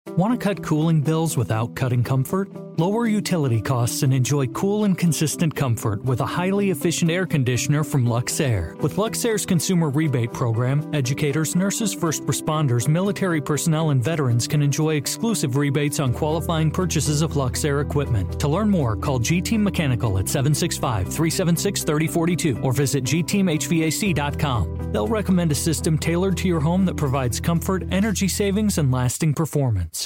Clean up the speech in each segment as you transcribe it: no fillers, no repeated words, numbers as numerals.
Want to cut cooling bills without cutting comfort? Lower utility costs and enjoy cool and consistent comfort with a highly efficient air conditioner from Luxair. With Luxair's consumer rebate program, educators, nurses, first responders, military personnel, and veterans can enjoy exclusive rebates on qualifying purchases of Luxair equipment. To learn more, call G-Team Mechanical at 765-376-3042 or visit gteamhvac.com. They'll recommend a system tailored to your home that provides comfort, energy savings, and lasting performance.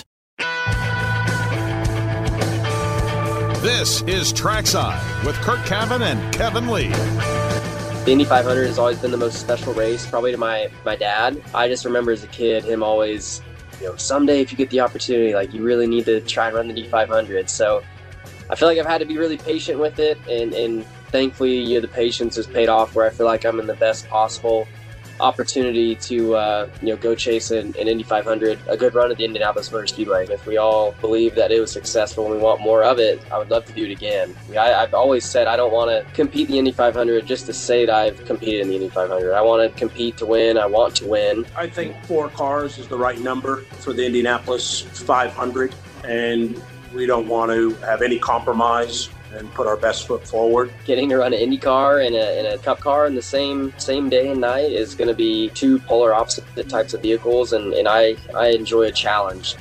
This is Trackside with Kurt Cavan and Kevin Lee. The Indy 500 has always been the most special race, probably to my dad. I just remember as a kid, him always, someday if you get the opportunity, you really need to try and run the Indy 500. So I feel like I've had to be really patient with it, and thankfully, the patience has paid off where I feel like I'm in the best possible opportunity to go chase an Indy 500, a good run at the Indianapolis Motor Speedway. If we all believe that it was successful and we want more of it, I would love to do it again. I've always said I don't want to compete the Indy 500 just to say that I've competed in the Indy 500. I want to compete to win. I want to win. I think 4 cars is the right number for the Indianapolis 500, and we don't want to have any compromise and put our best foot forward. Getting to run an Indy car and a Cup car in the same day and night is going to be 2 polar opposite types of vehicles, and I enjoy a challenge.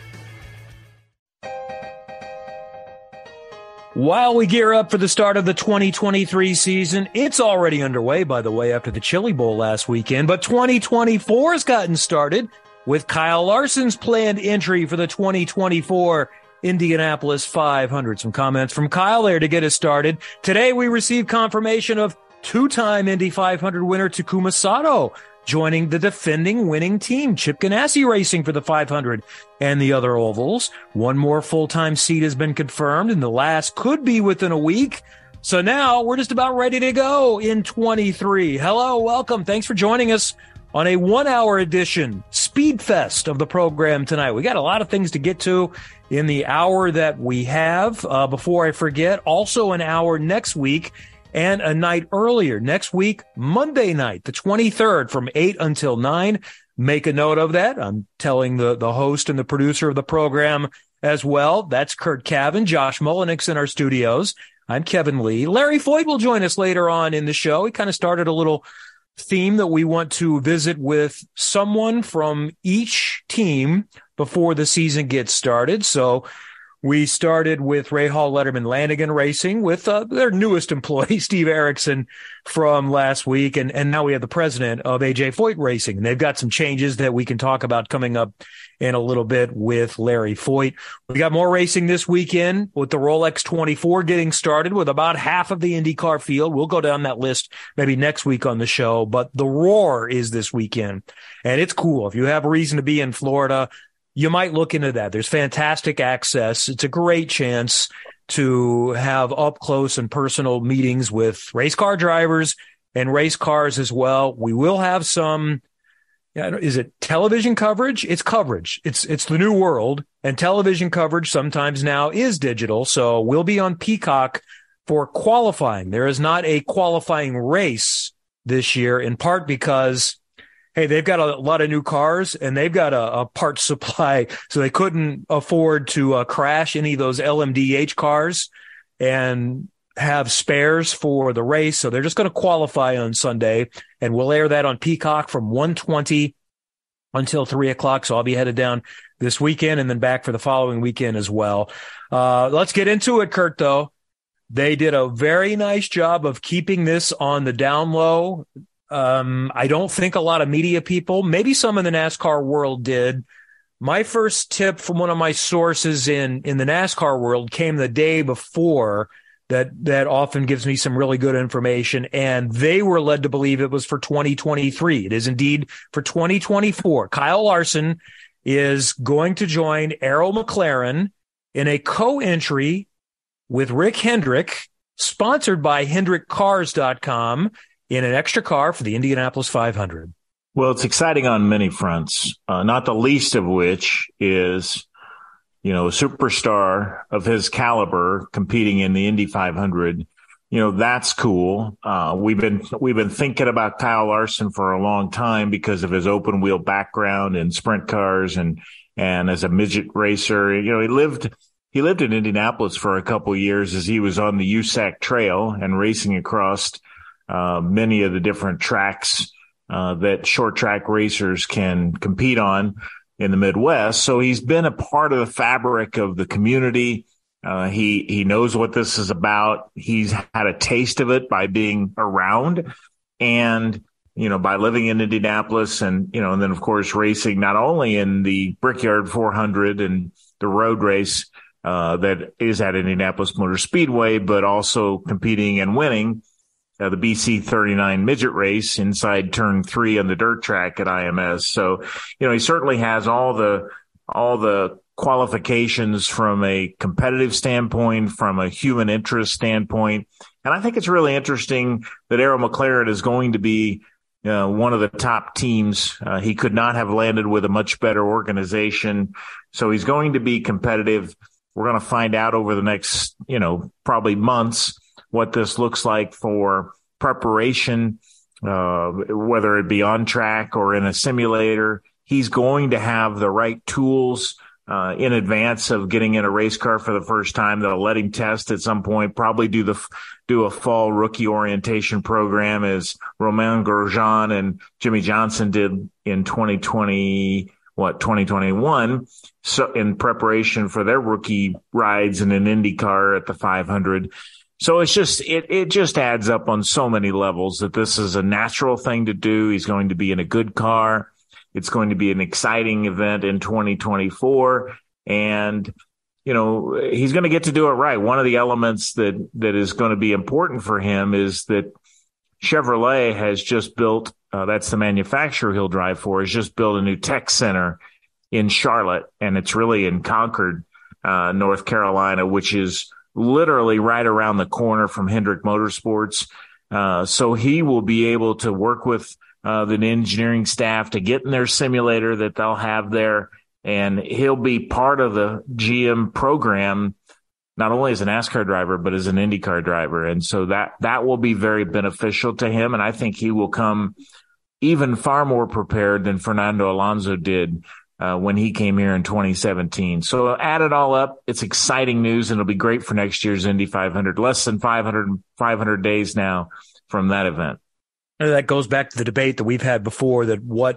While we gear up for the start of the 2023 season, it's already underway, by the way, after the Chili Bowl last weekend, but 2024 has gotten started with Kyle Larson's planned entry for the 2024 Indianapolis 500. Some comments from Kyle there to get us started. Today, we received confirmation of 2-time Indy 500 winner Takuma Sato joining the defending winning team, Chip Ganassi Racing, for the 500 and the other ovals. 1 more full-time seat has been confirmed, and the last could be within a week. So now we're just about ready to go in 23. Hello, welcome. Thanks for joining us on a 1-hour edition, Speed Fest of the program tonight. We got a lot of things to get to in the hour that we have. Before I forget, also an hour next week and a night earlier. Next week, Monday night, the 23rd, from 8 until 9. Make a note of that. I'm telling the host and the producer of the program as well. That's Kurt Cavan, Josh Mullenix in our studios. I'm Kevin Lee. Larry Foyt will join us later on in the show. He kind of started a little theme that we want to visit with someone from each team before the season gets started. So we started with Rahal Letterman Lanigan Racing with their newest employee, Steve Erickson, from last week. And now we have the president of AJ Foyt Racing. And they've got some changes that we can talk about coming up in a little bit with Larry Foyt. We got more racing this weekend with the Rolex 24 getting started with about half of the IndyCar field. We'll go down that list maybe next week on the show, but the Roar is this weekend, and it's cool. If you have a reason to be in Florida, you might look into that. There's fantastic access. It's a great chance to have up close and personal meetings with race car drivers and race cars as well. We will have some, is it television coverage? It's coverage. It's the new world, and television coverage sometimes now is digital. So we'll be on Peacock for qualifying. There is not a qualifying race this year, in part because, hey, they've got a lot of new cars and they've got a parts supply, so they couldn't afford to crash any of those LMDH cars and have spares for the race. So they're just going to qualify on Sunday, and we'll air that on Peacock from 1:20 until 3 o'clock. So I'll be headed down this weekend and then back for the following weekend as well. Let's get into it, Kurt, though. They did a very nice job of keeping this on the down low. I don't think a lot of media people, maybe some in the NASCAR world, did. My first tip from one of my sources in the NASCAR world came the day before. That often gives me some really good information, and they were led to believe it was for 2023. It is indeed for 2024. Kyle Larson is going to join Arrow McLaren in a co-entry with Rick Hendrick, sponsored by HendrickCars.com, in an extra car for the Indianapolis 500. Well, it's exciting on many fronts, not the least of which is, a superstar of his caliber competing in the Indy 500. That's cool. We've been thinking about Kyle Larson for a long time because of his open wheel background in sprint cars and and as a midget racer. You know, he lived in Indianapolis for a couple of years as he was on the USAC Trail and racing across many of the different tracks that short track racers can compete on in the Midwest. So he's been a part of the fabric of the community. He knows what this is about. He's had a taste of it by being around and, you know, by living in Indianapolis and, you know, and then of course racing not only in the Brickyard 400 and the road race that is at Indianapolis Motor Speedway, but also competing and winning the BC 39 midget race inside turn 3 on the dirt track at IMS. So, you know, he certainly has all the qualifications from a competitive standpoint, from a human interest standpoint. And I think it's really interesting that Arrow McLaren is going to be one of the top teams. He could not have landed with a much better organization. So he's going to be competitive. We're going to find out over the next, you know, probably months what this looks like for preparation, whether it be on track or in a simulator. He's going to have the right tools in advance of getting in a race car for the first time. They'll let him test at some point, probably do a fall rookie orientation program as Romain Grosjean and Jimmy Johnson did in 2021. So in preparation for their rookie rides in an IndyCar at the 500. So it's just, it just adds up on so many levels that this is a natural thing to do. He's going to be in a good car. It's going to be an exciting event in 2024. And, you know, he's going to get to do it right. One of the elements that is going to be important for him is that Chevrolet has just built, that's the manufacturer he'll drive for, has just built a new tech center in Charlotte. And it's really in Concord, North Carolina, which is literally right around the corner from Hendrick Motorsports. So he will be able to work with the engineering staff to get in their simulator that they'll have there. And he'll be part of the GM program, not only as a NASCAR driver, but as an IndyCar driver. And so that will be very beneficial to him. And I think he will come even far more prepared than Fernando Alonso did when he came here in 2017. So add it all up, it's exciting news, and it'll be great for next year's Indy 500. Less than 500 days now from that event. And that goes back to the debate that we've had before, that what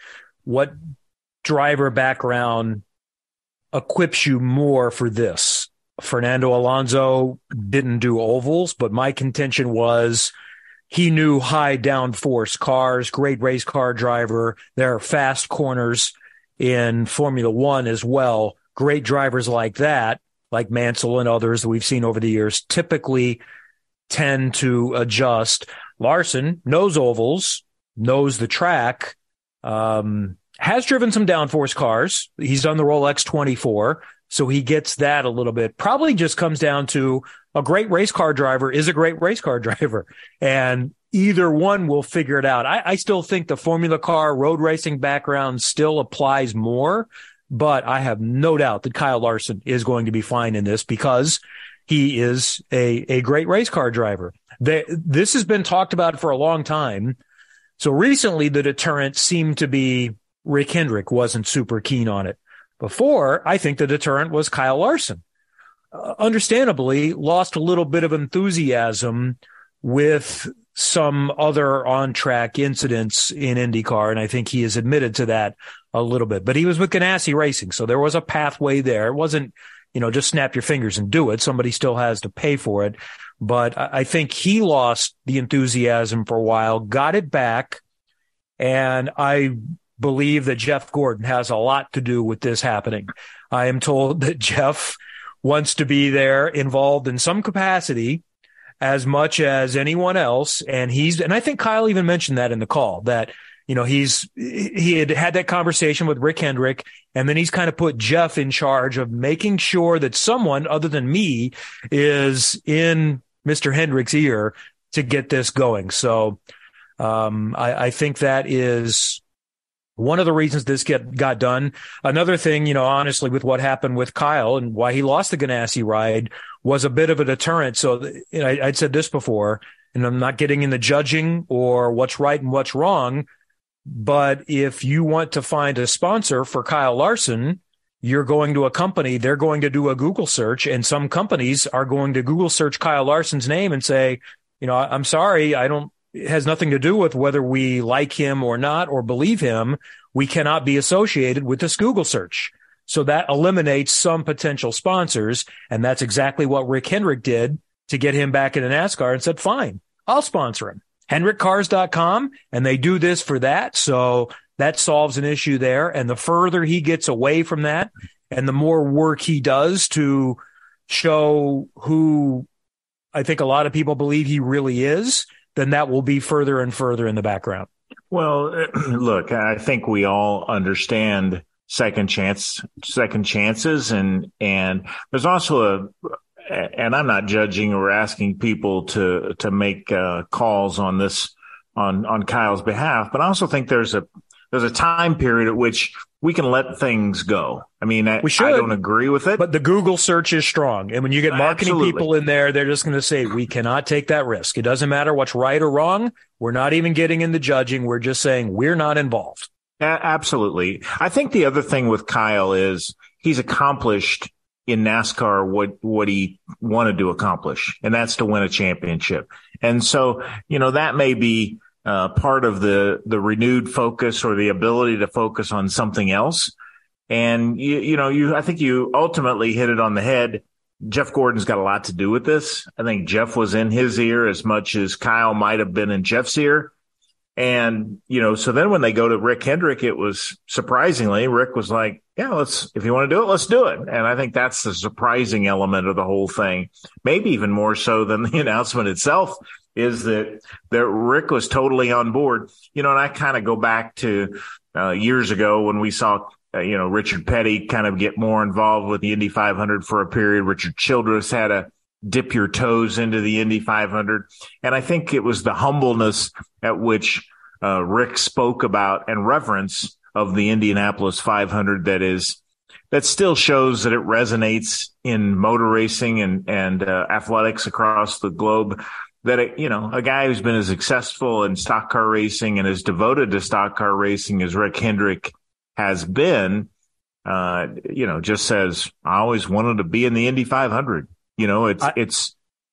driver background equips you more for this. Fernando Alonso didn't do ovals, but my contention was he knew high downforce cars, great race car driver. There are fast corners in Formula One as well. Great drivers like that, like Mansell and others that we've seen over the years, typically tend to adjust. Larson knows ovals, knows the track, has driven some downforce cars. He's done the Rolex 24, so he gets that a little bit. Probably just comes down to a great race car driver is a great race car driver, and either one will figure it out. I still think the Formula car road racing background still applies more, but I have no doubt that Kyle Larson is going to be fine in this because he is a great race car driver. This has been talked about for a long time. So recently the deterrent seemed to be Rick Hendrick wasn't super keen on it. Before, I think the deterrent was Kyle Larson. Understandably, lost a little bit of enthusiasm with some other on-track incidents in IndyCar, and I think he has admitted to that a little bit. But he was with Ganassi Racing, so there was a pathway there. It wasn't, just snap your fingers and do it. Somebody still has to pay for it. But I think he lost the enthusiasm for a while, got it back, and I believe that Jeff Gordon has a lot to do with this happening. I am told that Jeff wants to be there, involved in some capacity as much as anyone else. And I think Kyle even mentioned that in the call, that, he had that conversation with Rick Hendrick, and then he's kind of put Jeff in charge of making sure that someone other than me is in Mr. Hendrick's ear to get this going. So I think that is one of the reasons this got done. Another thing, honestly, with what happened with Kyle and why he lost the Ganassi ride was a bit of a deterrent. So I'd said this before, and I'm not getting into judging or what's right and what's wrong, But if you want to find a sponsor for Kyle Larson, you're going to a company, they're going to do a Google search, and some companies are going to Google search Kyle Larson's name and say, I'm sorry, it has nothing to do with whether we like him or not or believe him. We cannot be associated with this Google search. So that eliminates some potential sponsors. And that's exactly what Rick Hendrick did to get him back into NASCAR and said, fine, I'll sponsor him. HendrickCars.com. And they do this for that. So that solves an issue there. And the further he gets away from that and the more work he does to show who I think a lot of people believe he really is, then that will be further and further in the background. Well, look, I think we all understand second chances. And there's also and I'm not judging or asking people to make calls on this, on Kyle's behalf, but I also think there's a time period at which we can let things go. I mean, I don't agree with it. But the Google search is strong. And when you get marketing people in there, they're just going to say, we cannot take that risk. It doesn't matter what's right or wrong. We're not even getting into judging. We're just saying we're not involved. Absolutely. I think the other thing with Kyle is he's accomplished in NASCAR what he wanted to accomplish, and that's to win a championship. And so, that may be part of the renewed focus or the ability to focus on something else. And, I think you ultimately hit it on the head. Jeff Gordon's got a lot to do with this. I think Jeff was in his ear as much as Kyle might have been in Jeff's ear. And, so then when they go to Rick Hendrick, it was surprisingly, Rick was like, yeah, if you want to do it, let's do it. And I think that's the surprising element of the whole thing. Maybe even more so than the announcement itself is that Rick was totally on board. And I kind of go back to years ago when we saw, Richard Petty kind of get more involved with the Indy 500 for a period. Richard Childress had to dip your toes into the Indy 500. And I think it was the humbleness at which Rick spoke about and reverence of the Indianapolis 500 that still shows that it resonates in motor racing and athletics across the globe. That, a guy who's been as successful in stock car racing and as devoted to stock car racing as Rick Hendrick has been, just says, I always wanted to be in the Indy 500. It's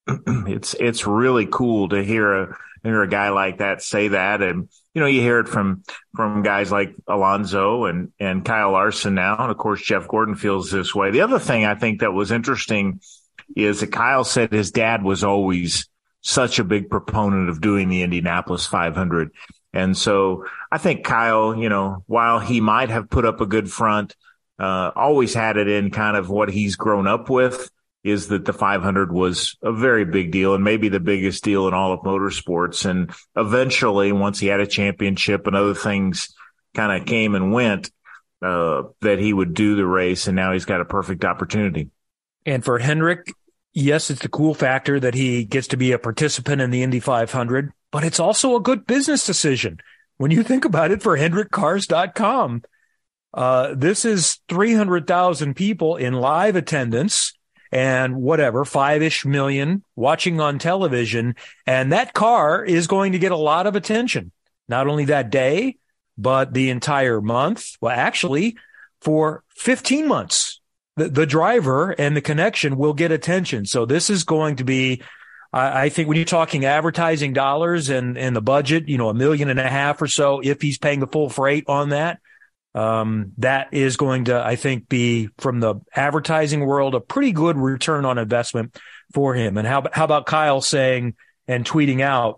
really cool to hear a guy like that say that. And, you hear it from guys like Alonso and Kyle Larson now. And of course, Jeff Gordon feels this way. The other thing I think that was interesting is that Kyle said his dad was always such a big proponent of doing the Indianapolis 500. And so I think Kyle, while he might have put up a good front, always had it in kind of what he's grown up with, is that the 500 was a very big deal and maybe the biggest deal in all of motorsports. And eventually, once he had a championship and other things kind of came and went, that he would do the race. And now he's got a perfect opportunity. And for Hendrick, yes, it's the cool factor that he gets to be a participant in the Indy 500, but it's also a good business decision. When you think about it, for HendrickCars.com, this is 300,000 people in live attendance and 5-ish million watching on television. And that car is going to get a lot of attention, not only that day, but the entire month. Well, actually, for 15 months, the driver and the connection will get attention. So this is going to be, I think when you're talking advertising dollars and the budget, $1.5 million or so, if he's paying the full freight on that, that is going to, I think, be from the advertising world, a pretty good return on investment for him. And how about Kyle saying and tweeting out,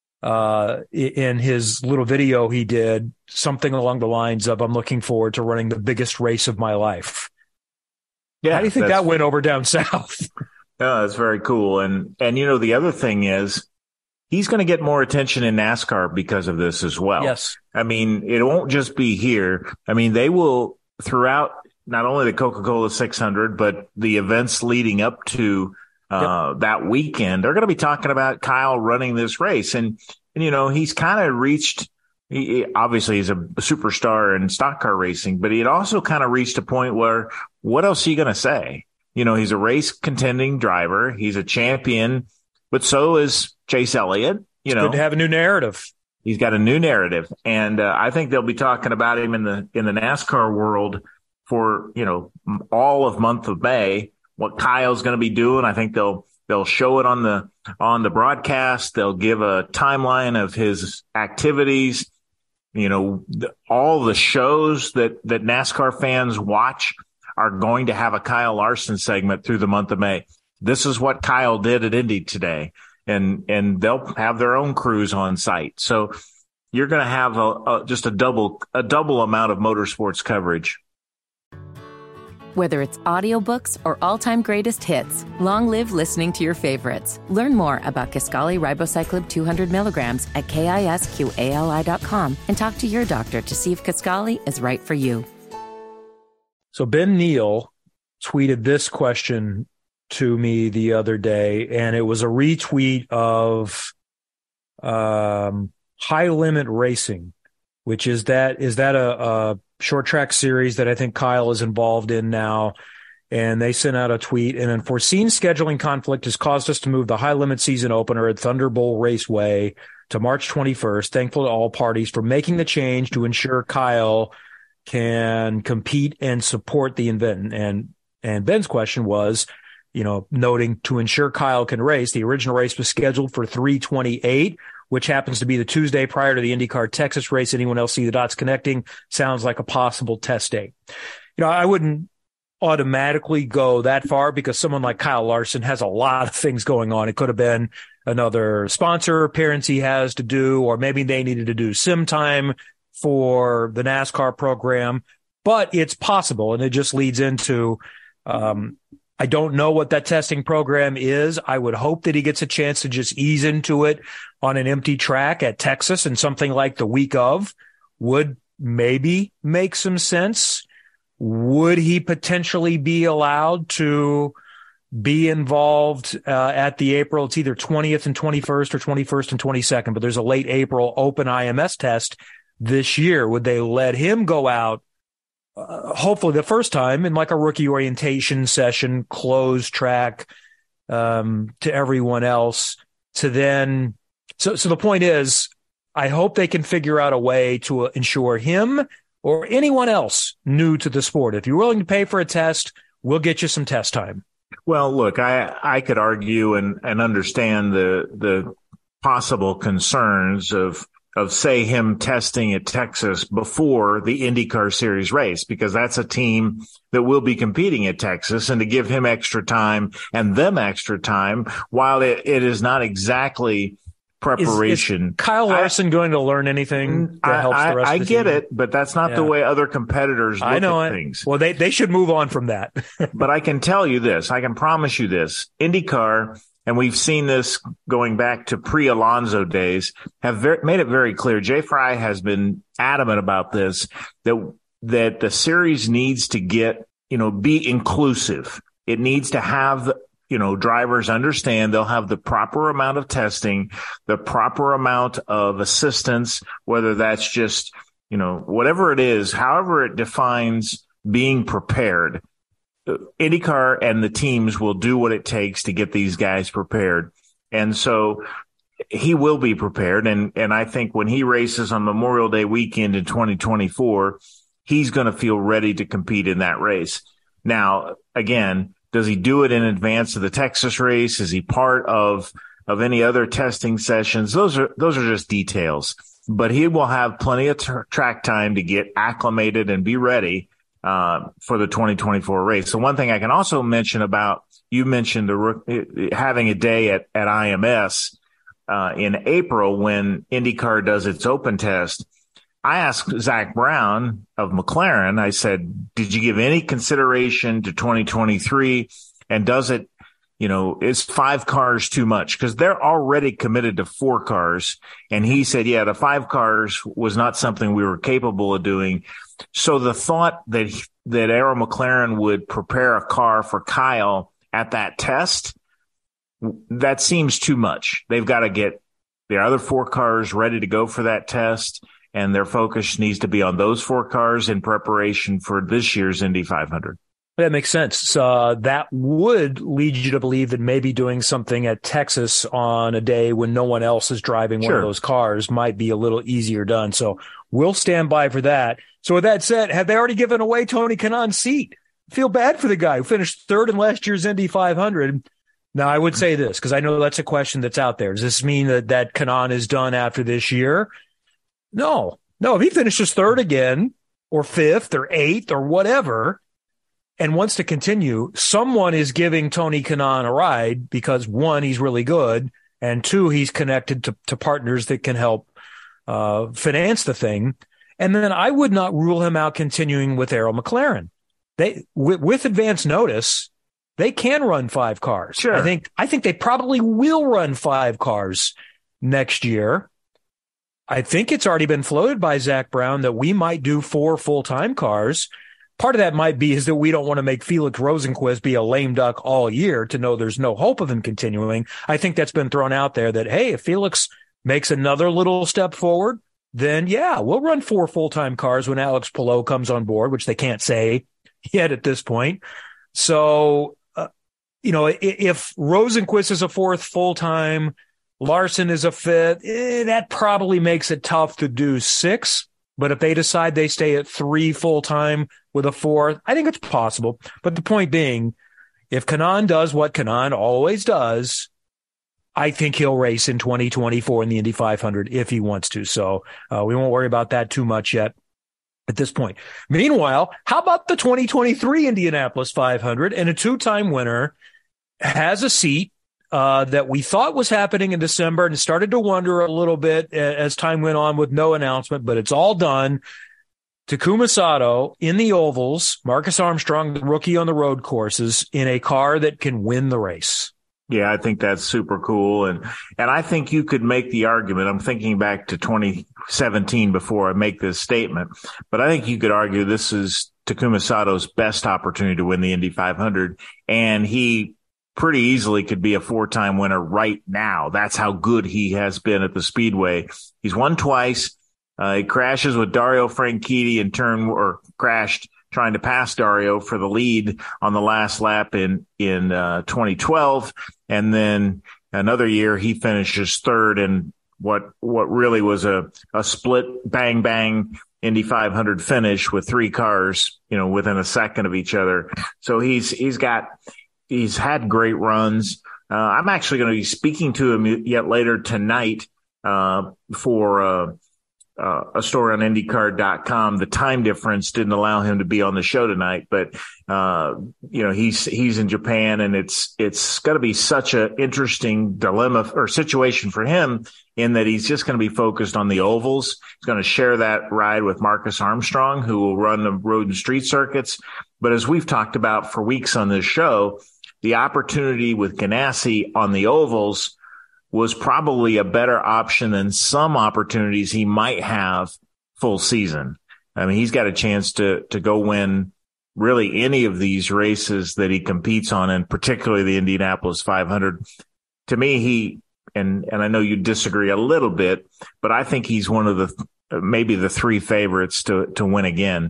in his little video he did something along the lines of, I'm looking forward to running the biggest race of my life. Yeah. How do you think that went over down south? Yeah, that's very cool. And the other thing is, he's going to get more attention in NASCAR because of this as well. Yes. I mean, it won't just be here. I mean, they will, throughout not only the Coca-Cola 600, but the events leading up to that weekend, they're going to be talking about Kyle running this race. And he's kind of reached, obviously he's a superstar in stock car racing, but he had also kind of reached a point where, what else are you going to say? He's a race contending driver. He's a champion, but so is Chase Elliott. It's good to have a new narrative. He's got a new narrative, and I think they'll be talking about him in the NASCAR world for, all of month of May, what Kyle's going to be doing. I think they'll show it on the broadcast. They'll give a timeline of his activities. All the shows that NASCAR fans watch are going to have a Kyle Larson segment through the month of May. This is what Kyle did at Indy today. And they'll have their own crews on site. So you're going to have just a double amount of motorsports coverage. Whether it's audiobooks or all-time greatest hits, long live listening to your favorites. Learn more about Kisqali Ribociclib 200 milligrams at KISQALI.com and talk to your doctor to see if Kisqali is right for you. So Ben Neal tweeted this question to me the other day, and it was a retweet of High Limit Racing, which is that a short track series that I think Kyle is involved in now. And they sent out a tweet, and unforeseen scheduling conflict has caused us to move the High Limit season opener at Thunder Bowl Raceway to March 21st. Thankful to all parties for making the change to ensure Kyle can compete and support the event. And Ben's question was, noting to ensure Kyle can race. The original race was scheduled for 3/28, which happens to be the Tuesday prior to the IndyCar Texas race. Anyone else see the dots connecting? Sounds like a possible test date. I wouldn't automatically go that far because someone like Kyle Larson has a lot of things going on. It could have been another sponsor appearance he has to do, or maybe they needed to do sim time for the NASCAR program, but it's possible. And it just leads into, I don't know what that testing program is. I would hope that he gets a chance to just ease into it on an empty track at Texas, and something like the week of would maybe make some sense. Would he potentially be allowed to be involved at the April? It's either 20th and 21st or 21st and 22nd, but there's a late April open IMS test this year. Would they let him go out? Hopefully the first time in like a rookie orientation session, closed track to everyone else, to then. So the point is, I hope they can figure out a way to ensure him or anyone else new to the sport, if you're willing to pay for a test, we'll get you some test time. Well, look, I could argue and understand the possible concerns of say him testing at Texas before the IndyCar Series race, because that's a team that will be competing at Texas, and to give him extra time and them extra time, while it is not exactly preparation. Is Kyle Larson going to learn anything that helps the rest of the team? I get it, but that's not the way other competitors look at things. Well, they should move on from that. But I can tell you this, I can promise you this, IndyCar, and we've seen this going back to pre-Alonso days, have made it very clear. Jay Fry has been adamant about this, that the series needs to be inclusive. It needs to have, drivers understand they'll have the proper amount of testing, the proper amount of assistance, whether that's just, whatever it is, however it defines being prepared. IndyCar and the teams will do what it takes to get these guys prepared. And so he will be prepared. And I think when he races on Memorial Day weekend in 2024, he's going to feel ready to compete in that race. Now, again, does he do it in advance of the Texas race? Is he part of any other testing sessions? Those are just details, but he will have plenty of track time to get acclimated and be ready for the 2024 race. So one thing I can also mention about, you mentioned having a day at IMS in April when IndyCar does its open test. I asked Zach Brown of McLaren, I said, did you give any consideration to 2023? And does it, is 5 cars too much? Because they're already committed to 4 cars. And he said, yeah, the 5 cars was not something we were capable of doing. So the thought that Arrow McLaren would prepare a car for Kyle at that test, that seems too much. They've got to get the other 4 cars ready to go for that test, and their focus needs to be on those 4 cars in preparation for this year's Indy 500. That makes sense. So that would lead you to believe that maybe doing something at Texas on a day when no one else is driving one of those cars might be a little easier done. So we'll stand by for that. So with that said, have they already given away Tony Kanaan's seat? Feel bad for the guy who finished third in last year's Indy 500. Now, I would say this, because I know that's a question that's out there. Does this mean that Kanaan is done after this year? No. If he finishes third again, or fifth, or eighth, or whatever, and wants to continue, someone is giving Tony Kanaan a ride because, one, he's really good, and two, he's connected to partners that can help finance the thing. And then I would not rule him out continuing with Arrow McLaren. With advance notice, they can run 5 cars. Sure. I think they probably will run 5 cars next year. I think it's already been floated by Zach Brown that we might do 4 full-time cars. Part of that might be is that we don't want to make Felix Rosenqvist be a lame duck all year to know there's no hope of him continuing. I think that's been thrown out there that, hey, if Felix makes another little step forward, then yeah, we'll run 4 full-time cars when Alex Palou comes on board, which they can't say yet at this point. So, if Rosenqvist is a 4th full-time, Larson is a 5th, that probably makes it tough to do 6. But if they decide they stay at 3 full-time with a 4th, I think it's possible. But the point being, if Kanaan does what Kanaan always does, I think he'll race in 2024 in the Indy 500 if he wants to. So we won't worry about that too much yet at this point. Meanwhile, how about the 2023 Indianapolis 500? And a 2-time winner has a seat that we thought was happening in December and started to wonder a little bit as time went on with no announcement, but it's all done. Takuma Sato in the ovals, Marcus Armstrong, the rookie on the road courses, in a car that can win the race. Yeah, I think that's super cool. And I think you could make the argument. I'm thinking back to 2017 before I make this statement, but I think you could argue this is Takuma Sato's best opportunity to win the Indy 500. And he pretty easily could be a 4-time winner right now. That's how good he has been at the Speedway. He's won twice. He crashes with Dario Franchitti crashed trying to pass Dario for the lead on the last lap in 2012. And then another year he finishes third in what really was a split bang bang Indy 500 finish with 3 cars, within a second of each other. So he's had great runs. I'm actually going to be speaking to him yet later tonight for a story on IndyCar.com. The time difference didn't allow him to be on the show tonight, but he's in Japan, and it's going to be such an interesting dilemma or situation for him in that he's just going to be focused on the ovals. He's going to share that ride with Marcus Armstrong, who will run the road and street circuits. But as we've talked about for weeks on this show, the opportunity with Ganassi on the ovals was probably a better option than some opportunities he might have full season. I mean, he's got a chance to go win really any of these races that he competes on, and particularly the Indianapolis 500. To me, and I know you disagree a little bit, but I think he's one of maybe the 3 favorites to win again.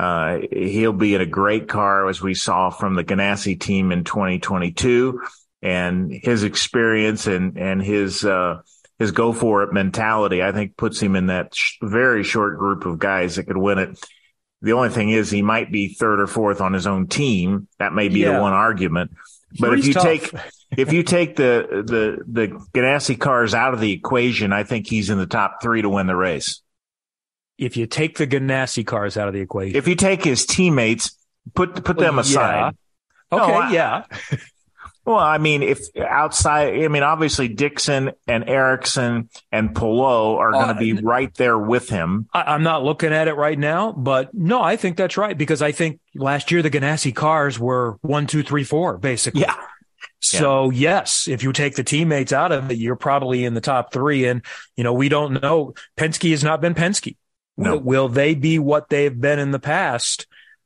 He'll be in a great car, as we saw from the Ganassi team in 2022, and his experience and his go for it mentality, I think, puts him in that very short group of guys that could win it. The only thing is he might be 3rd or 4th on his own team. That may be the one argument. But if you take the Ganassi cars out of the equation, I think he's in the top 3 to win the race. If you take the Ganassi cars out of the equation. If you take his teammates, put them aside. Okay, Well, I mean, obviously Dixon and Ericsson and Palou are going to be right there with him. I'm not looking at it right now, but no, I think that's right, because I think last year the Ganassi cars were 1, 2, 3, 4, basically. Yeah. So yes, if you take the teammates out of it, you're probably in the top 3. And, we don't know. Penske has not been Penske. No. Will they be what they've been in the past?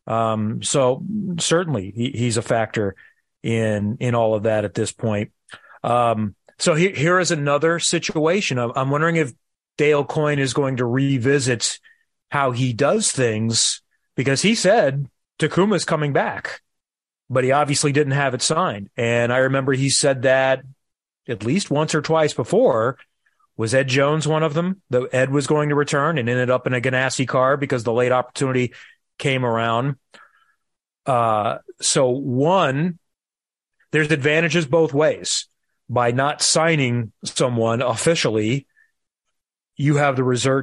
So certainly he's a factor in all of that at this point. So here is another situation. I'm wondering if Dale Coyne is going to revisit how he does things, because he said Takuma's coming back. but he obviously didn't have it signed. And I remember he said that at least once or twice before. Was Ed Jones one of them? Ed was going to return and ended up in a Ganassi car because the late opportunity came around. So one, there's advantages both ways. By not signing someone officially, you have the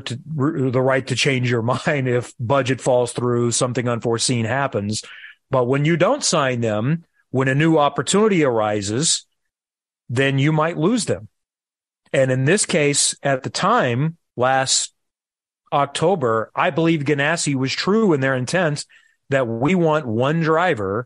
right to change your mind if budget falls through, something unforeseen happens. But when you don't sign them, when a new opportunity arises, then you might lose them. And in this case, at the time, last October, I believe Ganassi was true in their intent that we want one driver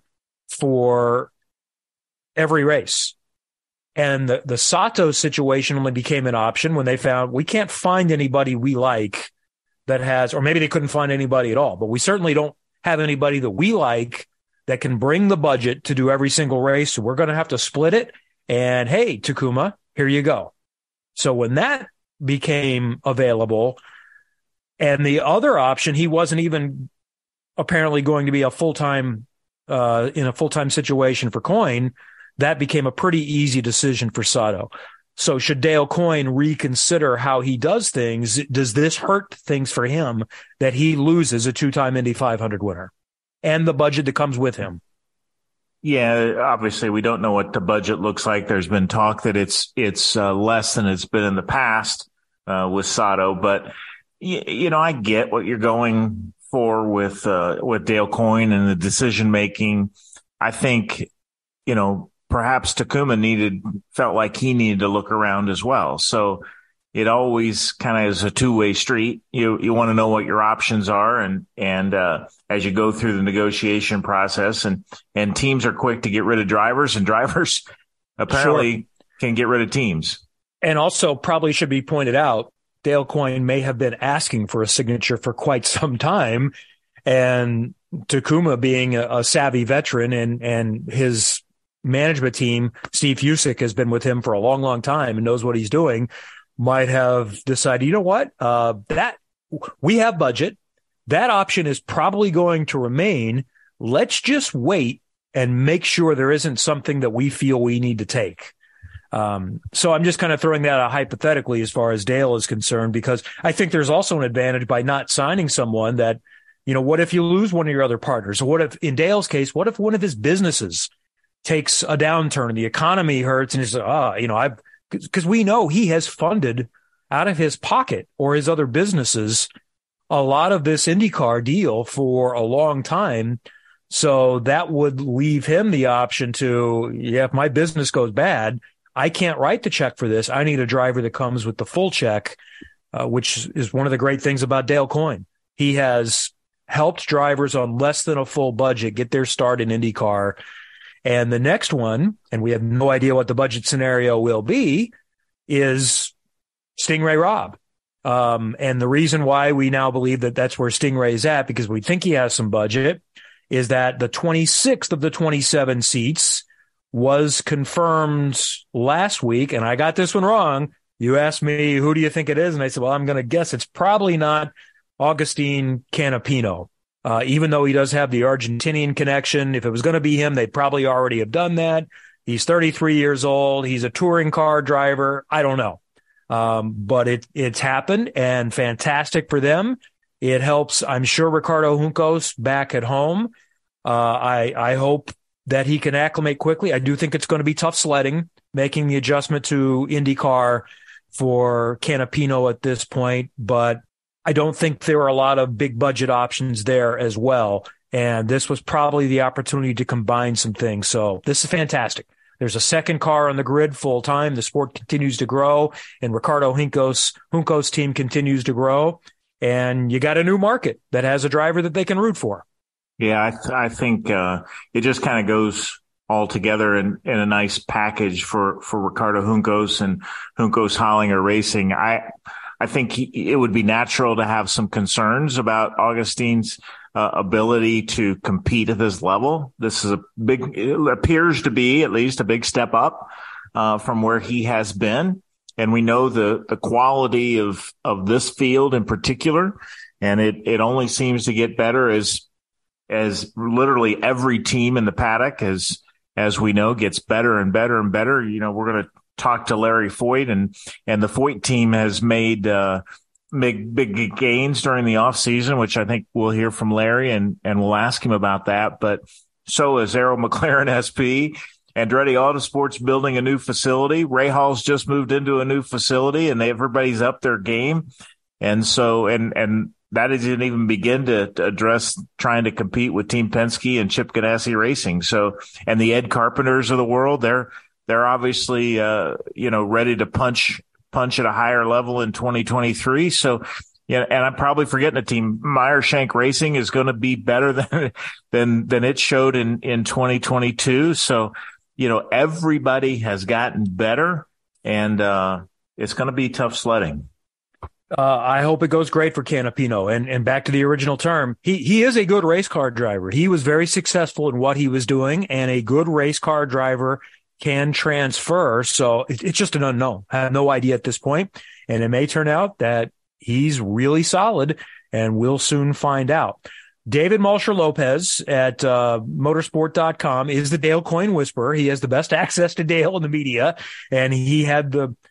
for every race. And the Sato situation only became an option when they found we can't find anybody we like that has, or maybe they couldn't find anybody at all, but we certainly don't have anybody that we like that can bring the budget to do every single race. So we're going to have to split it. And hey, Takuma, here you go. So when that became available, and the other option, he wasn't even apparently going to be a full-time in a full-time situation for Coyne, that became a pretty easy decision for Sato. So should Dale Coyne reconsider how he does things? Does this hurt things for him that he loses a two-time Indy 500 winner and the budget that comes with him? Yeah, obviously we don't know what the budget looks like. There's been talk that it's less than it's been in the past with Sato, but I get what you're going for with Dale Coyne and the decision making. I think perhaps Takuma felt like he needed to look around as well. So it always kind of is a two-way street. You want to know what your options are, and as you go through the negotiation process, and teams are quick to get rid of drivers, and drivers apparently can get rid of teams. And also probably should be pointed out, Dale Coyne may have been asking for a signature for quite some time, and Takuma being a savvy veteran and his management team, Steve Fusick, has been with him for a long, long time and knows what he's doing, might have decided, you know what, that we have budget. That option is probably going to remain. Let's just wait and make sure there isn't something that we feel we need to take. So I'm just kind of throwing that out hypothetically as far as Dale is concerned, because I think there's also an advantage by not signing someone that, what if you lose one of your other partners? Or what if, in Dale's case, what if one of his businesses takes a downturn and the economy hurts and he's because we know he has funded out of his pocket or his other businesses a lot of this IndyCar deal for a long time. So that would leave him the option to, if my business goes bad, I can't write the check for this. I need a driver that comes with the full check, which is one of the great things about Dale Coyne. He has helped drivers on less than a full budget get their start in IndyCar. And the next one, and we have no idea what the budget scenario will be, is Stingray Robb. And the reason why we now believe that that's where Stingray is at, because we think he has some budget, is that the 26th of the 27 seats was confirmed last week. And I got this one wrong. You asked me, who do you think it is? And I said, well, I'm going to guess it's probably not Agustin Canapino. Even though he does have the Argentinian connection, if it was going to be him, they'd probably already have done that. He's 33 years old. He's a touring car driver. I don't know. But it's happened, and fantastic for them. It helps, I'm sure, Ricardo Juncos back at home. I hope that he can acclimate quickly. I do think it's going to be tough sledding, making the adjustment to IndyCar for Canapino at this point, but I don't think there are a lot of big budget options there as well. And this was probably the opportunity to combine some things. So this is fantastic. There's a second car on the grid full time. The sport continues to grow, and Ricardo Juncos' team continues to grow. And you got a new market that has a driver that they can root for. Yeah, I think it just kind of goes all together in a nice package for Ricardo Juncos and Juncos Hollinger Racing. I think it would be natural to have some concerns about Augustin's ability to compete at this level. This is it appears to be at least a big step up from where he has been. And we know the quality of this field in particular. And it only seems to get better as as literally every team in the paddock, as we know, gets better and better and better. We're going to talk to Larry Foyt, and the Foyt team has made big gains during the off season, which I think we'll hear from Larry, and we'll ask him about that. But so is Arrow McLaren SP. Andretti Autosport's building a new facility. Ray Hall's just moved into a new facility, and everybody's up their game. And so, and that didn't even begin to address trying to compete with Team Penske and Chip Ganassi Racing. So, and the Ed Carpenters of the world, they're obviously, ready to punch at a higher level in 2023. So, and I'm probably forgetting a team. Meyer Shank Racing is going to be better than it showed in 2022. So, everybody has gotten better, and it's going to be tough sledding. I hope it goes great for Canapino. And back to the original term, he is a good race car driver. He was very successful in what he was doing, and a good race car driver can transfer. So it's just an unknown. I have no idea at this point, and it may turn out that he's really solid, and we'll soon find out. David Malsher-Lopez at motorsport.com is the Dale Coyne whisperer. He has the best access to Dale in the media, and he had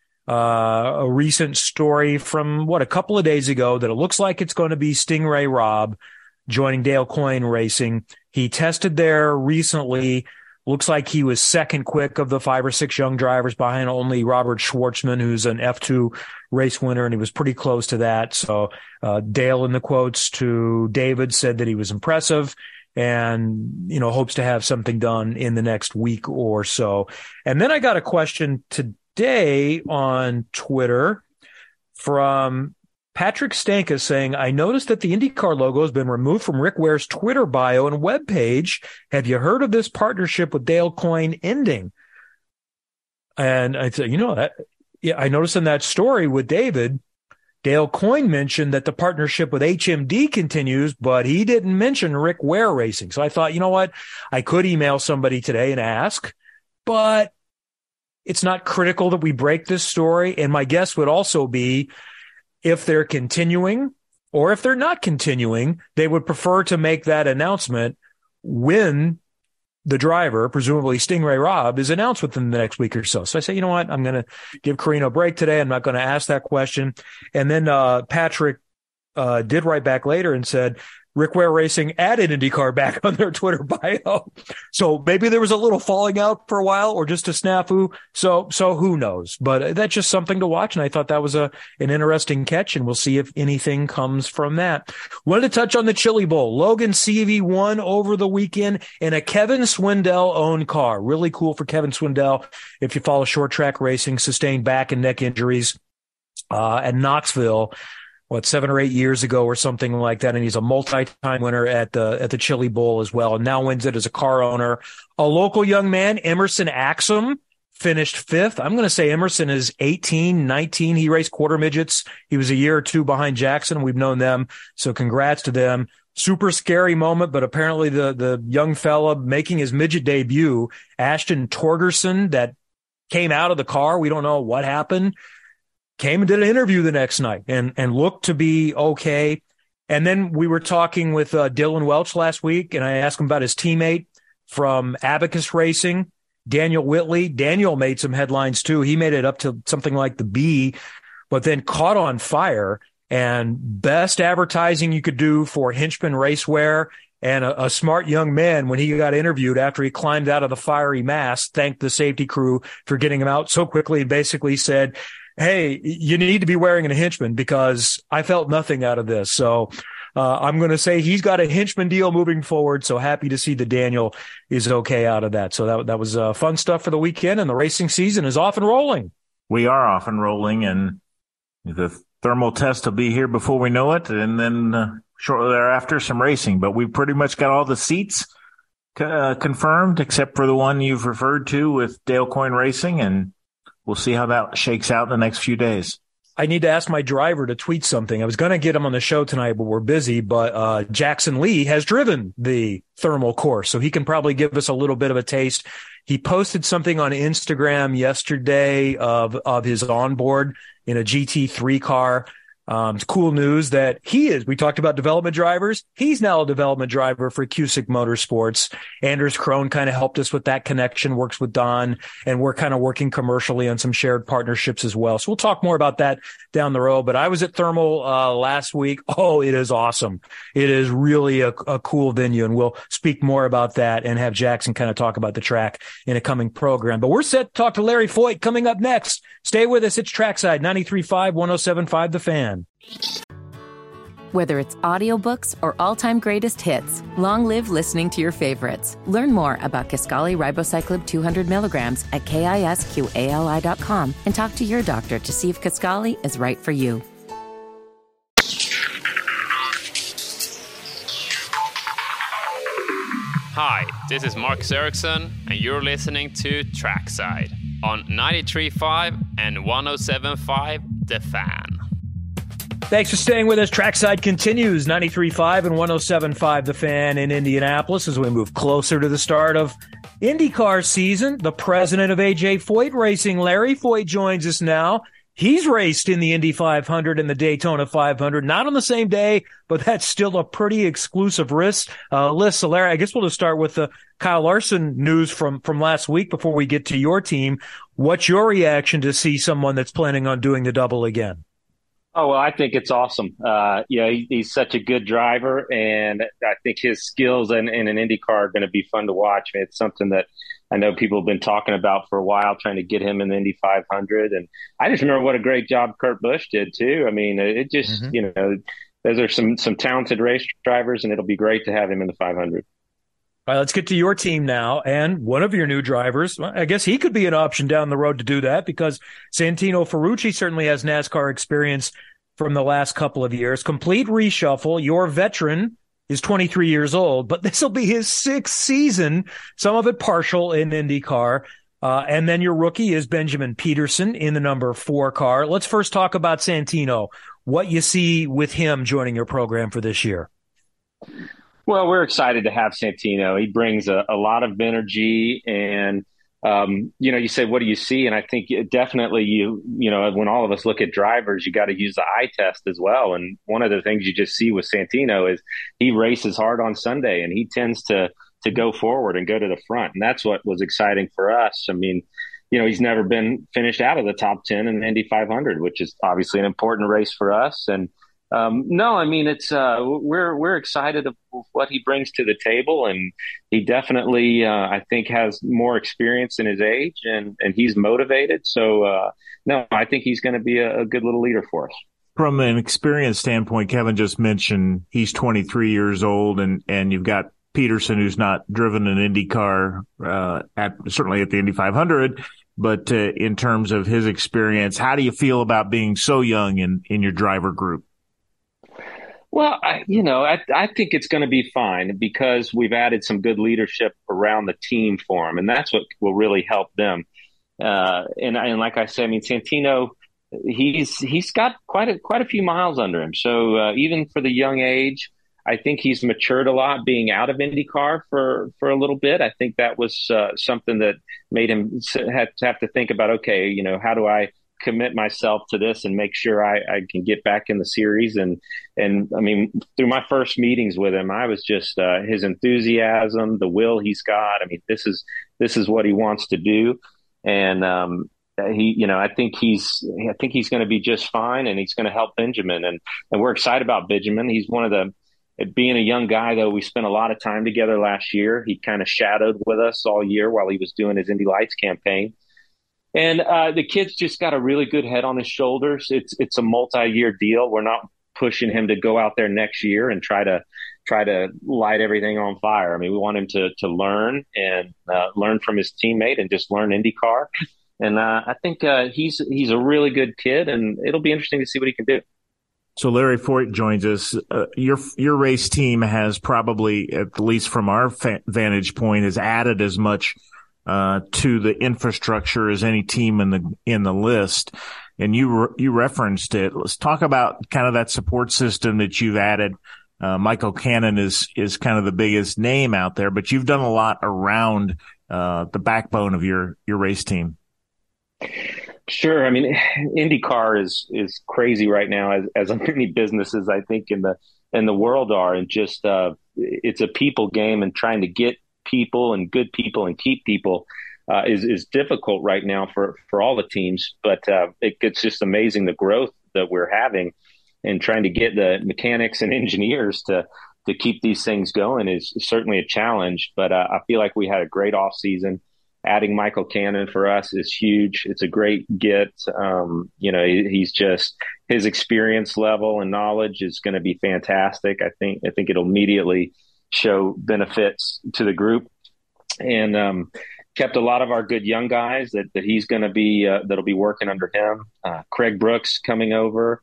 a recent story from a couple of days ago that it looks like it's going to be Stingray Robb joining Dale Coyne Racing. He tested there recently. Looks like he was second quick of the 5 or 6 young drivers, behind only Robert Schwartzman, who's an F2 race winner, and he was pretty close to that. So Dale, in the quotes to David, said that he was impressive and, hopes to have something done in the next week or so. And then I got a question today on Twitter from Patrick Stanka saying, I noticed that the IndyCar logo has been removed from Rick Ware's Twitter bio and webpage. Have you heard of this partnership with Dale Coyne ending? And I said, I noticed in that story with David, Dale Coyne mentioned that the partnership with HMD continues, but he didn't mention Rick Ware Racing. So I thought, you know what? I could email somebody today and ask, but it's not critical that we break this story. And my guess would also be, if they're continuing or if they're not continuing, they would prefer to make that announcement when the driver, presumably Stingray Robb, is announced within the next week or so. So I say, you know what? I'm going to give Carino a break today. I'm not going to ask that question. And then Patrick did write back later and said, Rick Ware Racing added IndyCar back on their Twitter bio. So maybe there was a little falling out for a while, or just a snafu. So who knows? But that's just something to watch. And I thought that was an interesting catch, and we'll see if anything comes from that. Wanted to touch on the Chili Bowl. Logan Seavey won over the weekend in a Kevin Swindell owned car. Really cool for Kevin Swindell. If you follow short track racing, sustained back and neck injuries at Knoxville, 7 or 8 years ago or something like that. And he's a multi-time winner at the Chili Bowl as well, and now wins it as a car owner. A local young man, Emerson Axum, finished 5th. I'm going to say Emerson is 18, 19. He raced quarter midgets. He was a year or two behind Jackson. We've known them. So congrats to them. Super scary moment, but apparently the young fella making his midget debut, Ashton Torgerson, that came out of the car. We don't know what happened. Came and did an interview the next night and looked to be okay. And then we were talking with Dylan Welch last week, and I asked him about his teammate from Abacus Racing, Daniel Whitley. Daniel made some headlines too. He made it up to something like the B, but then caught on fire. And best advertising you could do for Hinchman Racewear, and a smart young man, when he got interviewed after he climbed out of the fiery mass, thanked the safety crew for getting him out so quickly and basically said, hey, you need to be wearing a Hinchman because I felt nothing out of this. So I'm going to say he's got a Hinchman deal moving forward. So happy to see that Daniel is okay out of that. So that was fun stuff for the weekend, and the racing season is off and rolling. We are off and rolling, and the thermal test will be here before we know it. And then shortly thereafter, some racing. But we've pretty much got all the seats confirmed, except for the one you've referred to with Dale Coyne Racing, and we'll see how that shakes out in the next few days. I need to ask my driver to tweet something. I was going to get him on the show tonight, but we're busy. But Jackson Lee has driven the thermal course, so he can probably give us a little bit of a taste. He posted something on Instagram yesterday of his onboard in a GT3 car. It's cool news that we talked about development drivers. He's now a development driver for Cusick Motorsports. Anders Krohn kind of helped us with that connection, works with Don, and we're kind of working commercially on some shared partnerships as well. So we'll talk more about that down the road. But I was at Thermal last week. Oh, it is awesome. It is really a cool venue, and we'll speak more about that and have Jackson kind of talk about the track in a coming program. But we're set to talk to Larry Foyt coming up next. Stay with us. It's Trackside 93.5, 107.5 The Fan. Whether it's audiobooks or all-time greatest hits, long live listening to your favorites. Learn more about Kisqali Ribociclib 200 milligrams at KISQALI.com and talk to your doctor to see if Kisqali is right for you. Hi, this is Marcus Ericsson, and you're listening to Trackside on 93.5 and 107.5 The Fan. Thanks for staying with us. Trackside continues, 93.5 and 107.5 The Fan in Indianapolis as we move closer to the start of IndyCar season. The president of AJ Foyt Racing, Larry Foyt, joins us now. He's raced in the Indy 500 and the Daytona 500, not on the same day, but that's still a pretty exclusive list. So Larry, I guess we'll just start with the Kyle Larson news from last week before we get to your team. What's your reaction to see someone that's planning on doing the double again? Oh, well, I think it's awesome. He's such a good driver, and I think his skills in an IndyCar are going to be fun to watch. I mean, it's something that I know people have been talking about for a while, trying to get him in the Indy 500. And I just remember what a great job Kurt Busch did, too. I mean, it just, those are some talented race drivers, and it'll be great to have him in the 500. All right, let's get to your team now. And one of your new drivers, I guess he could be an option down the road to do that because Santino Ferrucci certainly has NASCAR experience from the last couple of years. Complete reshuffle. Your veteran is 23 years old, but this will be his 6th season, some of it partial in IndyCar. And then your rookie is Benjamin Peterson in the number 4 car. Let's first talk about Santino, what you see with him joining your program for this year. Well, we're excited to have Santino. He brings a lot of energy, and you say, what do you see? And I think definitely when all of us look at drivers, you got to use the eye test as well. And one of the things you just see with Santino is he races hard on Sunday, and he tends to go forward and go to the front. And that's what was exciting for us. I mean, he's never been finished out of the top 10 in the Indy 500, which is obviously an important race for us. And it's we're excited of what he brings to the table, and he definitely I think has more experience in his age, and he's motivated. So I think he's going to be a good little leader for us. From an experience standpoint, Kevin just mentioned he's 23 years old, and you've got Peterson, who's not driven an IndyCar certainly at the Indy 500. But in terms of his experience, how do you feel about being so young in your driver group? Well, I think it's going to be fine because we've added some good leadership around the team for him, and that's what will really help them. And like I said, I mean, Santino, he's got quite a few miles under him. So even for the young age, I think he's matured a lot being out of IndyCar for a little bit. I think that was something that made him have to think about, okay, how do I commit myself to this and make sure I can get back in the series. And I mean, through my first meetings with him, I was just his enthusiasm, the will he's got. I mean, this is what he wants to do. And I think he's going to be just fine, and he's going to help Benjamin. And we're excited about Benjamin. He's one of the, being a young guy, though, we spent a lot of time together last year. He kind of shadowed with us all year while he was doing his Indy Lights campaign. And the kid's just got a really good head on his shoulders. It's a multi-year deal. We're not pushing him to go out there next year and try to light everything on fire. I mean, we want him to learn and learn from his teammate and just learn IndyCar. And I think he's a really good kid, and it'll be interesting to see what he can do. So Larry Foyt joins us. Your race team has probably, at least from our vantage point, has added as much to the infrastructure as any team in the list. And you referenced it. Let's talk about kind of that support system that you've added. Michael Cannon is kind of the biggest name out there, but you've done a lot around the backbone of your race team. Sure. I mean, IndyCar is crazy right now, as many businesses I think in the world are, and just it's a people game, and trying to get people and good people and keep people is difficult right now for all the teams. But it's just amazing the growth that we're having, and trying to get the mechanics and engineers to keep these things going is certainly a challenge. But I feel like we had a great off season. Adding Michael Cannon for us is huge. It's a great get. He's just, his experience level and knowledge is going to be fantastic. I think it'll immediately show benefits to the group, and kept a lot of our good young guys that he's going to be that'll be working under him. Craig Brooks coming over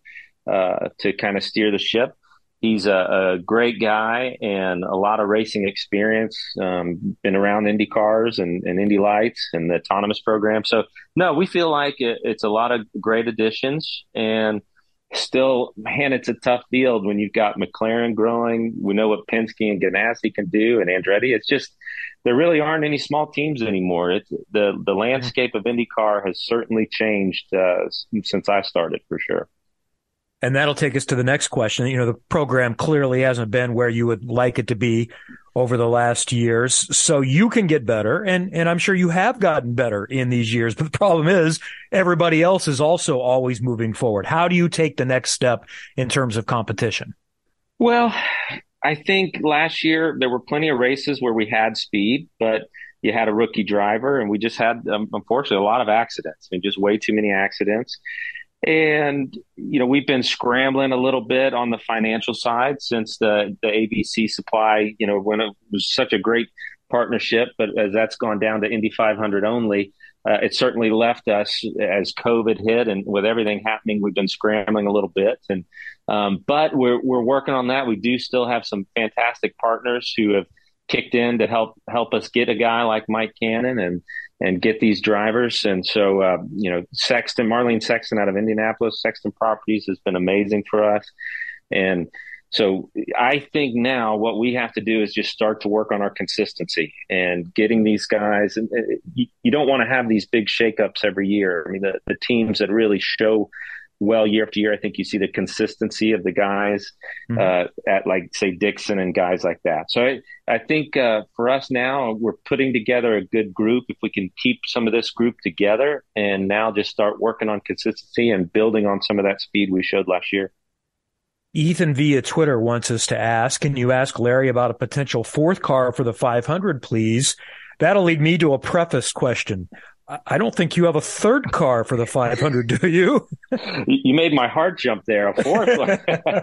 to kind of steer the ship. He's a great guy and a lot of racing experience, been around Indy cars and Indy Lights and the autonomous program. So, no, we feel like it's a lot of great additions, and still, man, it's a tough field when you've got McLaren growing. We know what Penske and Ganassi can do, and Andretti. It's just, there really aren't any small teams anymore. It's the landscape of IndyCar has certainly changed since I started, for sure. And that'll take us to the next question. The program clearly hasn't been where you would like it to be over the last years. So you can get better. And I'm sure you have gotten better in these years. But the problem is everybody else is also always moving forward. How do you take the next step in terms of competition? Well, I think last year there were plenty of races where we had speed, but you had a rookie driver, and we just had, unfortunately, a lot of accidents. I mean, just way too many accidents. And, we've been scrambling a little bit on the financial side since the ABC supply, when it was such a great partnership, but as that's gone down to Indy 500 only, it certainly left us as COVID hit, and with everything happening, we've been scrambling a little bit. And but we're working on that. We do still have some fantastic partners who have kicked in to help us get a guy like Mike Cannon and get these drivers. And so, Marlene Sexton out of Indianapolis, Sexton Properties, has been amazing for us. And so I think now what we have to do is just start to work on our consistency and getting these guys. And you don't want to have these big shakeups every year. I mean, the teams that really show well year after year, I think you see the consistency of the guys at, like, say, Dixon and guys like that. So I think for us now, we're putting together a good group. If we can keep some of this group together and now just start working on consistency and building on some of that speed we showed last year. Ethan via Twitter wants us to ask, can you ask Larry about a potential fourth car for the 500, please? That'll lead me to a preface question. I don't think you have a third car for the 500, do you? You made my heart jump there. A fourth one.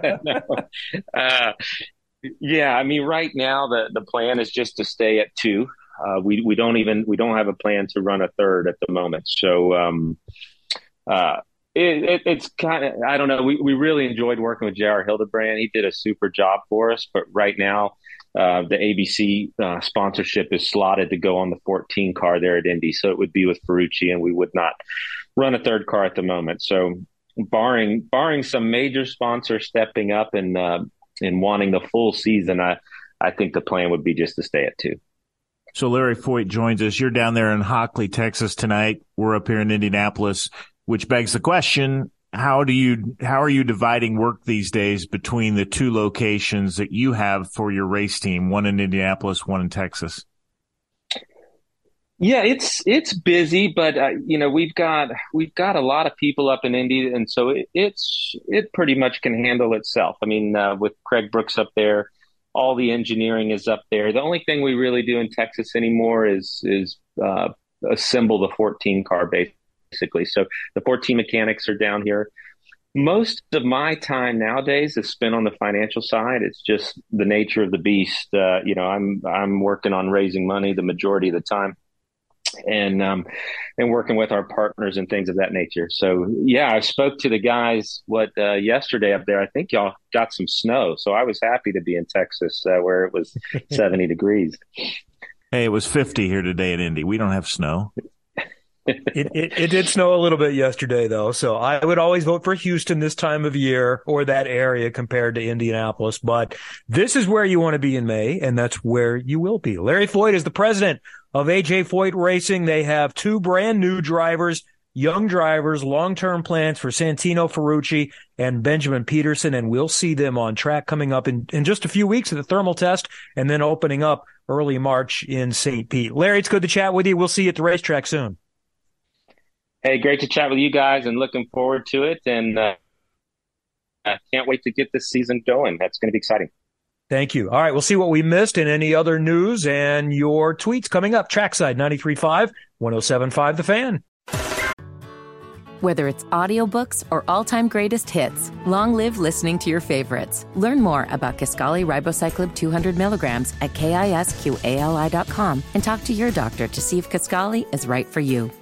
Yeah, I mean, right now the plan is just to stay at two. We don't have a plan to run a third at the moment. So it's kind of, I don't know. We really enjoyed working with J.R. Hildebrand. He did a super job for us. But right now, the ABC sponsorship is slotted to go on the 14 car there at Indy. So it would be with Ferrucci, and we would not run a third car at the moment. So barring some major sponsor stepping up and wanting the full season, I think the plan would be just to stay at two. So Larry Foyt joins us. You're down there in Hockley, Texas tonight. We're up here in Indianapolis, which begs the question, how are you dividing work these days between the two locations that you have for your race team, one in Indianapolis, one in Texas? Yeah, it's busy, but we've got a lot of people up in Indy, and so it pretty much can handle itself. I mean, with Craig Brooks up there, all the engineering is up there. The only thing we really do in Texas anymore is assemble the 14 car basically. So the 14 mechanics are down here. Most of my time nowadays is spent on the financial side. It's just the nature of the beast. I'm working on raising money the majority of the time, and working with our partners and things of that nature. So yeah, I spoke to the guys yesterday up there. I think y'all got some snow, so I was happy to be in Texas where it was 70 degrees. Hey, it was 50 here today at Indy. We don't have snow. It did snow a little bit yesterday, though, so I would always vote for Houston this time of year or that area compared to Indianapolis. But this is where you want to be in May, and that's where you will be. Larry Foyt is the president of AJ Foyt Racing. They have two brand new drivers young drivers, long-term plans for Santino Ferrucci and Benjamin Peterson, and we'll see them on track coming up in just a few weeks at the thermal test and then opening up early March in St. Pete. Larry, it's good to chat with you. We'll see you at the racetrack soon. Hey, great to chat with you guys and looking forward to it. And I can't wait to get this season going. That's going to be exciting. Thank you. All right, we'll see what we missed and any other news and your tweets coming up. Trackside 93.5, 107.5 The Fan. Whether it's audiobooks or all-time greatest hits, long live listening to your favorites. Learn more about Kisqali Ribociclib 200 milligrams at KISQALI.com and talk to your doctor to see if Kisqali is right for you.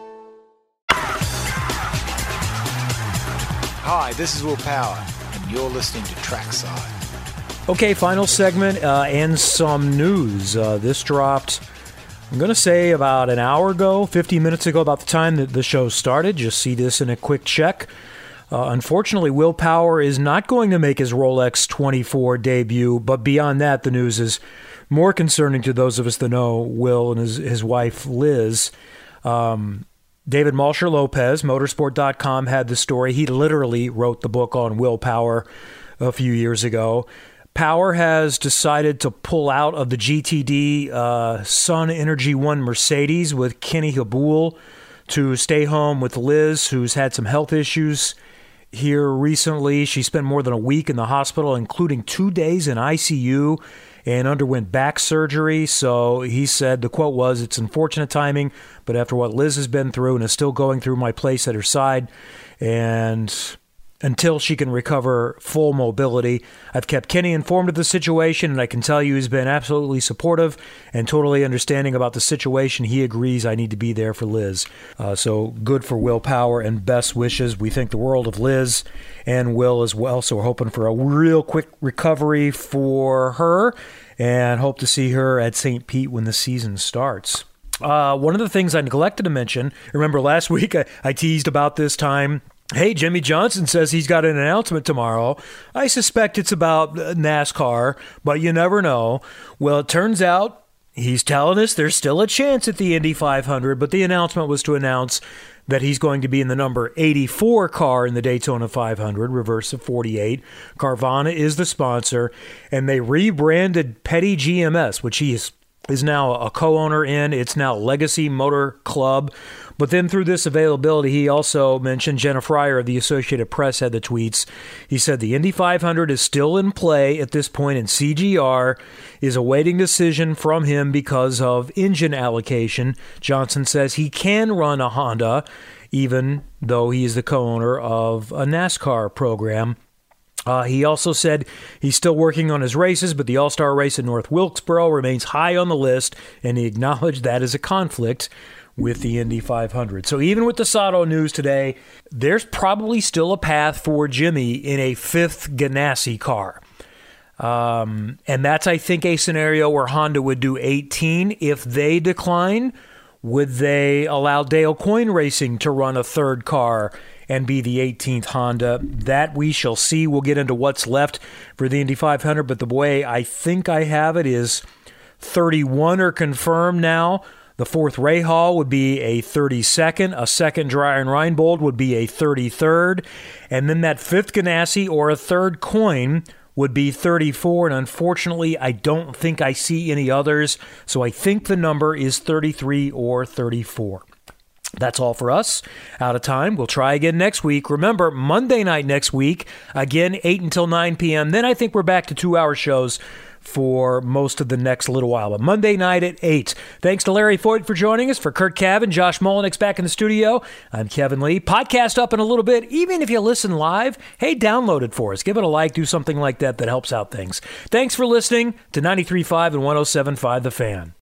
Hi, this is Will Power, and you're listening to Trackside. Okay, final segment and some news. This dropped, I'm going to say about an hour ago, 50 minutes ago, about the time that the show started. Just see this in a quick check. Unfortunately, Will Power is not going to make his Rolex 24 debut, but beyond that, the news is more concerning to those of us that know Will and his wife, Liz. David Malsher Lopez, motorsport.com, had the story. He literally wrote the book on Will Power a few years ago. Power has decided to pull out of the GTD Sun Energy One Mercedes with Kenny Habul to stay home with Liz, who's had some health issues here recently. She spent more than a week in the hospital, including 2 days in ICU, and underwent back surgery. So he said, the quote was, "It's unfortunate timing, but after what Liz has been through and is still going through, my place at her side, and until she can recover full mobility. I've kept Kenny informed of the situation, and I can tell you he's been absolutely supportive and totally understanding about the situation. He agrees I need to be there for Liz." So good for Will Power and best wishes. We think the world of Liz and Will as well, so we're hoping for a real quick recovery for her and hope to see her at St. Pete when the season starts. One of the things I neglected to mention, remember last week I teased about this time, hey, Jimmy Johnson says he's got an announcement tomorrow. I suspect it's about NASCAR, but you never know. Well, it turns out he's telling us there's still a chance at the Indy 500, but the announcement was to announce that he's going to be in the number 84 car in the Daytona 500, reverse of 48. Carvana is the sponsor, and they rebranded Petty GMS, which he is now a co-owner in. It's now Legacy Motor Club. But then through this availability, he also mentioned, Jenna Fryer of the Associated Press had the tweets. He said the Indy 500 is still in play at this point, and CGR is awaiting decision from him because of engine allocation. Johnson says he can run a Honda, even though he is the co-owner of a NASCAR program. He also said he's still working on his races, but the All-Star race in North Wilkesboro remains high on the list, and he acknowledged that is a conflict with the Indy 500. So even with the Sato news today, there's probably still a path for Jimmy in a fifth Ganassi car. And that's, I think, a scenario where Honda would do 18. If they decline, would they allow Dale Coyne Racing to run a third car and be the 18th Honda? That we shall see. We'll get into what's left for the Indy 500, but the way I think I have it is 31 are confirmed now. The fourth Rahal would be a 32nd. A second Brian Reinbold would be a 33rd. And then that fifth Ganassi or a third Coyne would be 34. And unfortunately, I don't think I see any others. So I think the number is 33 or 34. That's all for us. Out of time. We'll try again next week. Remember, Monday night next week, again, 8 until 9 p.m. Then I think we're back to 2-hour shows for most of the next little while. But Monday night at 8. Thanks to Larry Foyt for joining us. For Kurt Cavan, Josh Mullenix back in the studio, I'm Kevin Lee. Podcast up in a little bit. Even if you listen live, hey, download it for us. Give it a like. Do something like that that helps out things. Thanks for listening to 93.5 and 107.5 The Fan.